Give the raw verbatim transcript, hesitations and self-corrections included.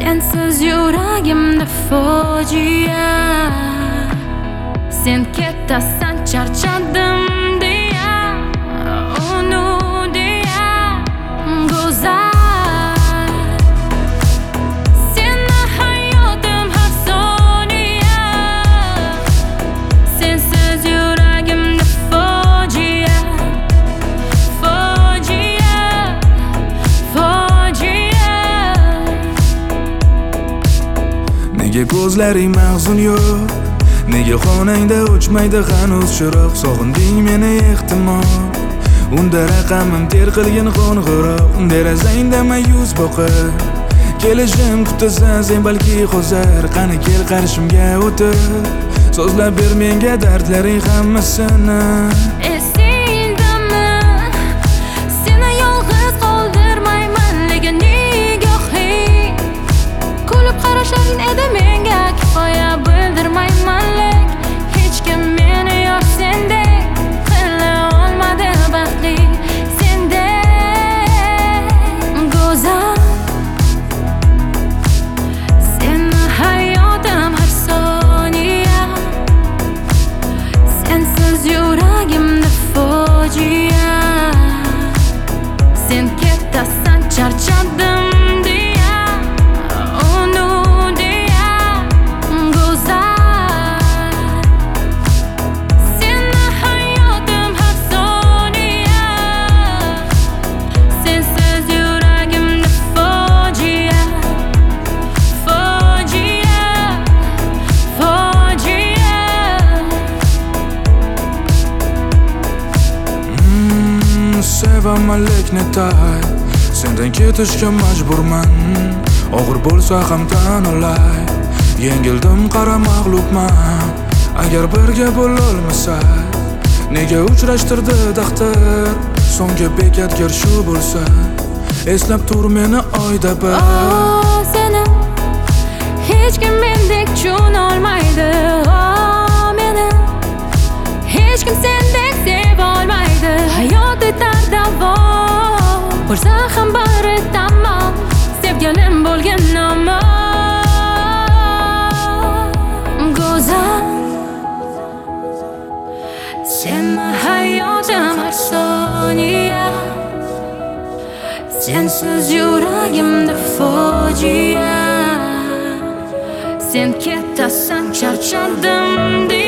Sensiz yuragimda fojia. Sen ketasan charchadim deya, uni deya go'zal. Seni hayotim har soniya. Sensiz yuragimda fojia, fojia, fojia. Nega ko'zlaring mahzun yo'q? Nega xonangda o'chmaydi hanuz chiroq? Sog'inding meni ehtimol. Unda raqamim ter qilgin qo'ng'iroq. Derazangda mayus boqib kelishim kutasan sen balki hozir. Qani kel qarshimga o'tir, so'zlab ber menga dardlaring hammasini. Esingdami? Seni yolg'iz qoldirmayman, lekin nigohing kulib qarashlaring edi menga kifoya. Bildirmayman lek hech kim meni yo'q sendek qila olmadi baxtli, sendek go'zal. Seni hayotim har soniya. Sensiz yuragimda fojia. Sen ketasan charchadim deya, uni deya go'zal. Seni hayotim har soniya. Sensiz yuragimda fojia, fojia, fojia. Mm, Sevaman lek netay, sendan ketishga majburman. Og'ir bo'lsa ham tan olay, yengildim qara mag'lubman. Agar birga bo'lolmasak, nega uchrashtirdi taqdir? So'nggi bekatgir shu bo'lsa, eslab tur meni oyda bir. Oh, seni hech kim mendek tushunolmaydi. Oh, meni hech kim sendek sevolmaydi. Hayot etar davom, bo'lsa ham bari tamom. Sevganim bo'lgan nomi go'zal. Seni hayotim har soniya. Sensiz yuragimda fojia. Sen ketasan charchadim deya.